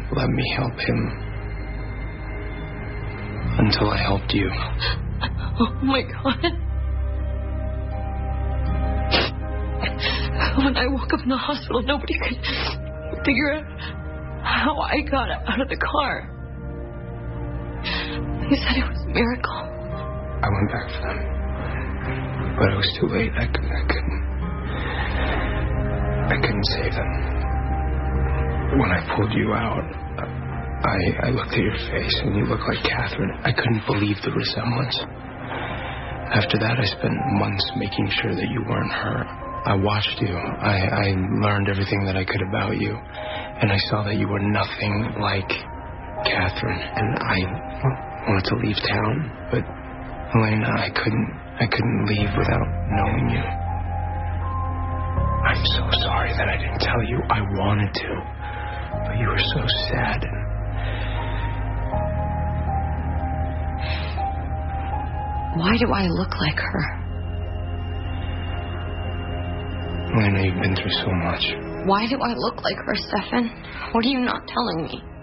let me help him until I helped you. Oh, my God. When I woke up in the hospital, nobody could figure out how I got out of the car. They said it was a miracle. I went back for them, but it was too late. I couldn't save them. When I pulled you out, I looked at your face and you looked like Catherine. I couldn't believe the resemblance. After that, I spent months making sure that you weren't her. I watched you. I learned everything that I could about you, and I saw that you were nothing like Catherine. And I wanted to leave town, but Elena, I couldn't leave without knowing you. I'm so sorry that I didn't tell you. I wanted to, but you were so sad. Why do I look like her? Elena, you've been through so much. Why do I look like her, Stefan? What are you not telling me?